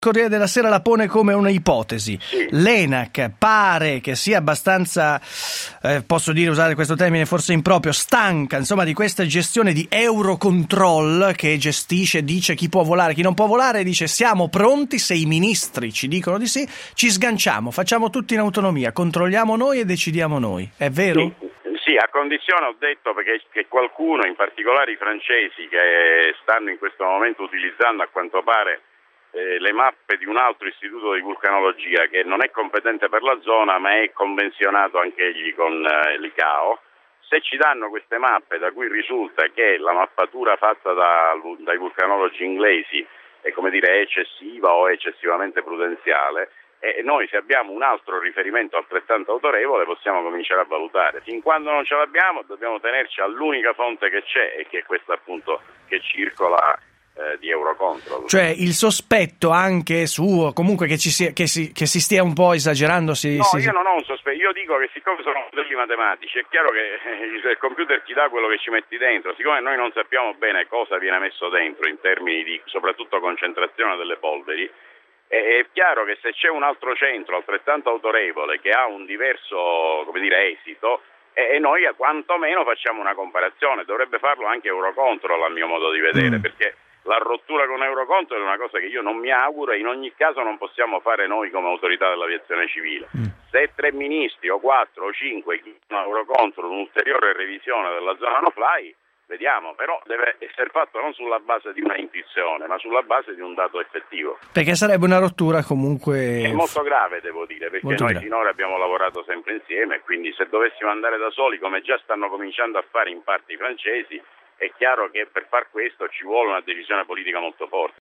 Corriere della Sera la pone come una ipotesi. Sì. L'ENAC pare che sia abbastanza, posso dire, usare questo termine forse improprio, stanca, insomma, di questa gestione di Eurocontrol che gestisce, dice chi può volare, chi non può volare, dice siamo pronti se i ministri ci dicono di sì, ci sganciamo, facciamo tutto in autonomia, controlliamo noi e decidiamo noi. È vero? Sì, a condizione, ho detto, perché che qualcuno, in particolare i francesi, che stanno in questo momento utilizzando a quanto pare le mappe di un altro istituto di vulcanologia che non è competente per la zona ma è convenzionato anche egli con l'ICAO, se ci danno queste mappe da cui risulta che la mappatura fatta dai vulcanologi inglesi è, come dire, eccessiva o eccessivamente prudenziale, e noi, se abbiamo un altro riferimento altrettanto autorevole, possiamo cominciare a valutare. Fin quando non ce l'abbiamo dobbiamo tenerci all'unica fonte che c'è, e che è questa appunto che circola di Eurocontrol. Cioè il sospetto anche su, comunque, che si stia un po' esagerando. Io non ho un sospetto, io dico che siccome sono modelli matematici è chiaro che il computer ti dà quello che ci metti dentro, siccome noi non sappiamo bene cosa viene messo dentro in termini di soprattutto concentrazione delle polveri, è chiaro che se c'è un altro centro altrettanto autorevole che ha un diverso, come dire, esito, e noi quantomeno facciamo una comparazione. Dovrebbe farlo anche Eurocontrol, a mio modo di vedere, perché la rottura con Eurocontrol è una cosa che io non mi auguro, e in ogni caso non possiamo fare noi come autorità dell'aviazione civile. Se 3 ministri o 4 o 5 chiedono a Eurocontrol un'ulteriore revisione della zona no fly, vediamo, però deve essere fatto non sulla base di una intuizione, ma sulla base di un dato effettivo. Perché sarebbe una rottura comunque... È molto grave, devo dire, perché noi finora abbiamo lavorato sempre insieme, e quindi se dovessimo andare da soli, come già stanno cominciando a fare in parte i francesi, è chiaro che per far questo ci vuole una decisione politica molto forte.